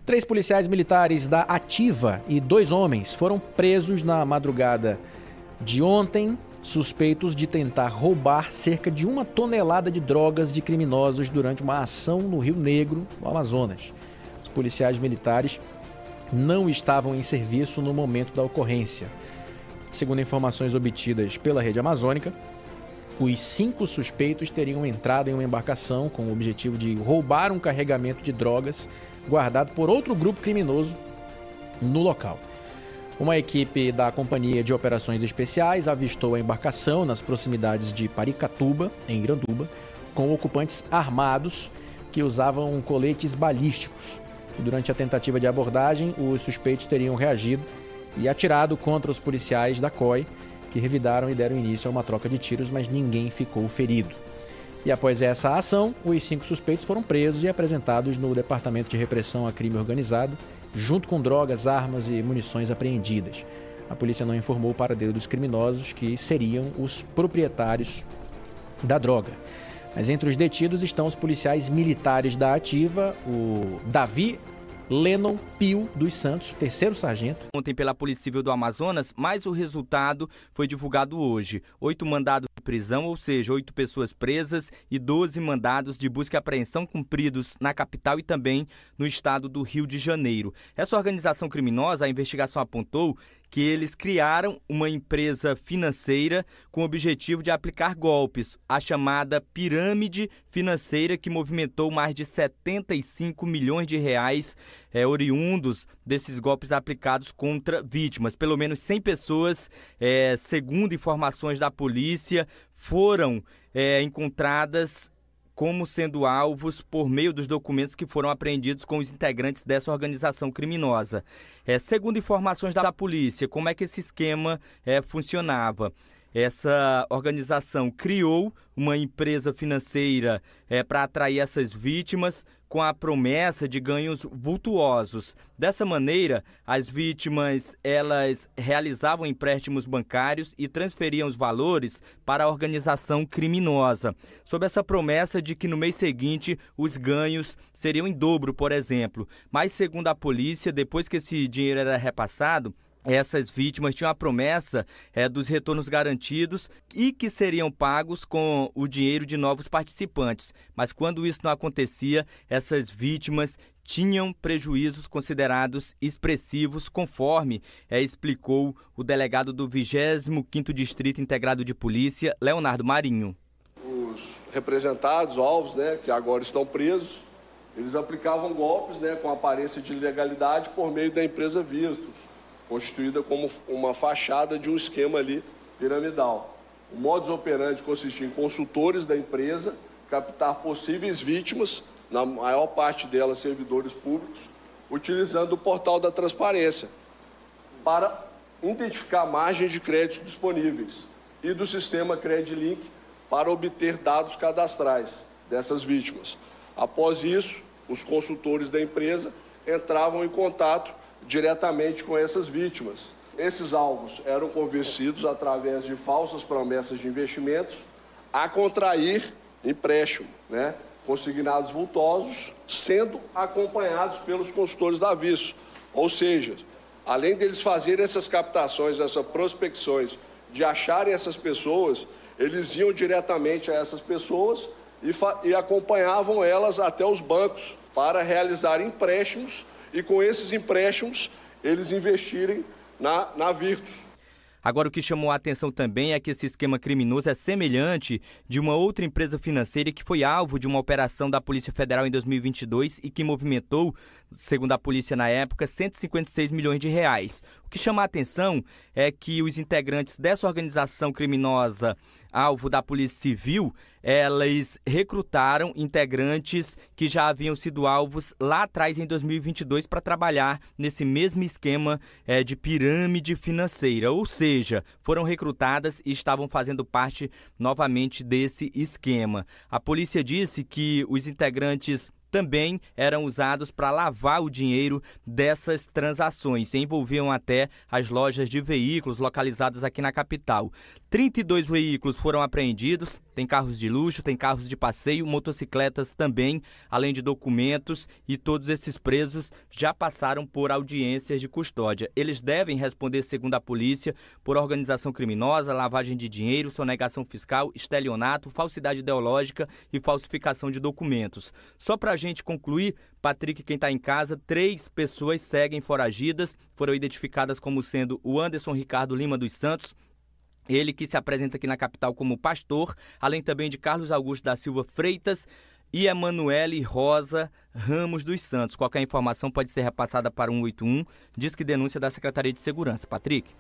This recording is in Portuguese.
3 policiais militares da Ativa e 2 homens foram presos na madrugada de ontem, suspeitos de tentar roubar cerca de 1 tonelada de drogas de criminosos durante uma ação no Rio Negro, no Amazonas. Os policiais militares não estavam em serviço no momento da ocorrência. Segundo informações obtidas pela Rede Amazônica, os 5 suspeitos teriam entrado em uma embarcação com o objetivo de roubar um carregamento de drogas guardado por outro grupo criminoso no local. Uma equipe da Companhia de Operações Especiais avistou a embarcação nas proximidades de Paricatuba, em Iranduba, com ocupantes armados que usavam coletes balísticos. Durante a tentativa de abordagem, os suspeitos teriam reagido e atirado contra os policiais da COI, que revidaram e deram início a uma troca de tiros, mas ninguém ficou ferido. E após essa ação, os 5 suspeitos foram presos e apresentados no Departamento de Repressão a Crime Organizado, junto com drogas, armas e munições apreendidas. A polícia não informou o paradeiro dos criminosos, que seriam os proprietários da droga. Mas entre os detidos estão os policiais militares da Ativa, o Davi Lennon Pio dos Santos, 3º sargento. Ontem pela Polícia Civil do Amazonas, mas o resultado foi divulgado hoje. 8 mandados de prisão, ou seja, 8 pessoas presas e 12 mandados de busca e apreensão cumpridos na capital e também no estado do Rio de Janeiro. Essa organização criminosa, a investigação apontou que eles criaram uma empresa financeira com o objetivo de aplicar golpes, a chamada pirâmide financeira, que movimentou mais de 75 milhões de reais oriundos desses golpes aplicados contra vítimas. Pelo menos 100 pessoas, segundo informações da polícia, foram encontradas como sendo alvos por meio dos documentos que foram apreendidos com os integrantes dessa organização criminosa. Segundo informações da polícia, como é que esse esquema funcionava? Essa organização criou uma empresa financeira para atrair essas vítimas com a promessa de ganhos vultuosos. Dessa maneira, as vítimas elas realizavam empréstimos bancários e transferiam os valores para a organização criminosa, sob essa promessa de que no mês seguinte os ganhos seriam em dobro, por exemplo. Mas, segundo a polícia, depois que esse dinheiro era repassado, essas vítimas tinham a promessa dos retornos garantidos e que seriam pagos com o dinheiro de novos participantes. Mas quando isso não acontecia, essas vítimas tinham prejuízos considerados expressivos, conforme explicou o delegado do 25º Distrito Integrado de Polícia, Leonardo Marinho. Os representados, alvos, que agora estão presos, eles aplicavam golpes com aparência de ilegalidade por meio da empresa Virtus, constituída como uma fachada de um esquema ali piramidal. O modus operandi consistia em consultores da empresa captar possíveis vítimas, na maior parte delas servidores públicos, utilizando o portal da transparência, para identificar margens de créditos disponíveis e do sistema CredLink para obter dados cadastrais dessas vítimas. Após isso, os consultores da empresa entravam em contato diretamente com essas vítimas. Esses alvos eram convencidos, através de falsas promessas de investimentos, a contrair empréstimo, consignados vultosos, sendo acompanhados pelos consultores da Visso. Ou seja, além deles fazerem essas captações, essas prospecções, de acharem essas pessoas, eles iam diretamente a essas pessoas e acompanhavam elas até os bancos para realizar empréstimos e com esses empréstimos eles investirem na Virtus. Agora, o que chamou a atenção também é que esse esquema criminoso é semelhante de uma outra empresa financeira que foi alvo de uma operação da Polícia Federal em 2022 e que movimentou, segundo a polícia na época, 156 milhões de reais. O que chama a atenção é que os integrantes dessa organização criminosa, alvo da Polícia Civil, elas recrutaram integrantes que já haviam sido alvos lá atrás, em 2022, para trabalhar nesse mesmo esquema de pirâmide financeira. Ou seja, foram recrutadas e estavam fazendo parte novamente desse esquema. A polícia disse que os integrantes também eram usados para lavar o dinheiro dessas transações. Envolviam até as lojas de veículos localizadas aqui na capital. 32 veículos foram apreendidos, tem carros de luxo, tem carros de passeio, motocicletas também, além de documentos, e todos esses presos já passaram por audiências de custódia. Eles devem responder, segundo a polícia, por organização criminosa, lavagem de dinheiro, sonegação fiscal, estelionato, falsidade ideológica e falsificação de documentos. Só para a gente concluir, Patrick, quem está em casa, 3 pessoas seguem foragidas, foram identificadas como sendo o Anderson Ricardo Lima dos Santos, ele que se apresenta aqui na capital como pastor, além também de Carlos Augusto da Silva Freitas e Emanuele Rosa Ramos dos Santos. Qualquer informação pode ser repassada para o 181, diz que denúncia da Secretaria de Segurança. Patrick.